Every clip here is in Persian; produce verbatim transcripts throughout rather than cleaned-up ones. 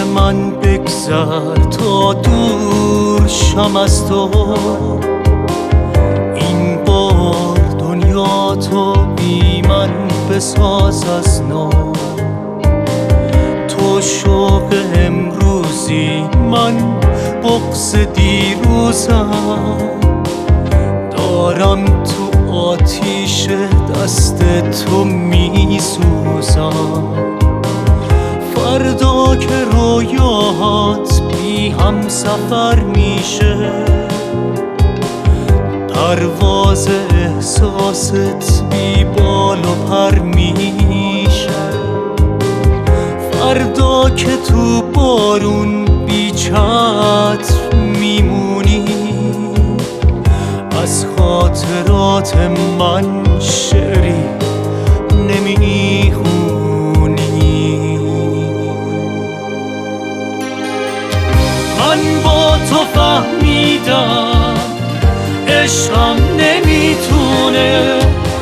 من بگذر تا دور شم از تو. این بار دنیا تو بی من بساز از نو. تو شوق امروزی من بغض دیروزم. دارم تو آتیش دست تو می سوزم. فردا که رویاهات بی هم سفر میشه، پرواز احساست بی بال و پر میشه. فردا که تو بارون بی چتر میمونی، از خاطرات من شعری نمیخونی. من با تو فهمیدم عشقم نمیتونه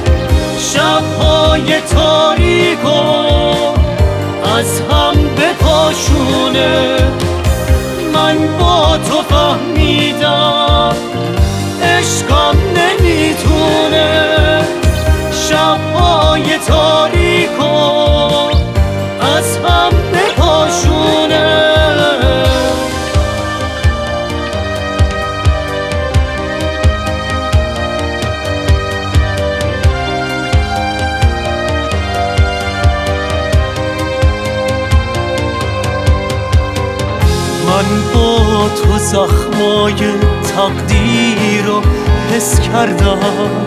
شبهای تاریکو از هم بپاشونه. من با تو فهمیدم عشقم نمیتونه شبهای تاریکو از هم بپاشونه. من با تو زخمای تقدیر رو حس کردم.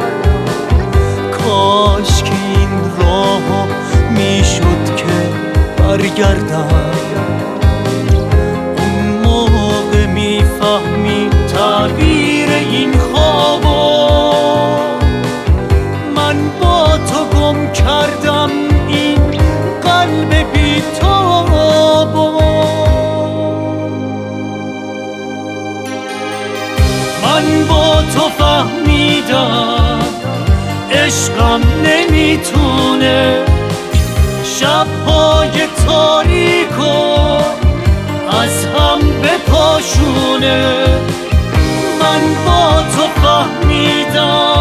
کاش که این راه میشد که برگردم. اون موقع میفهمی تعبیر این خوابو. من با تو گم کردم این قلب بی تابو. من با تو فهمیدم عشقم نمیتونه شبهای تاریکو از هم بپاشونه. من با تو فهمیدم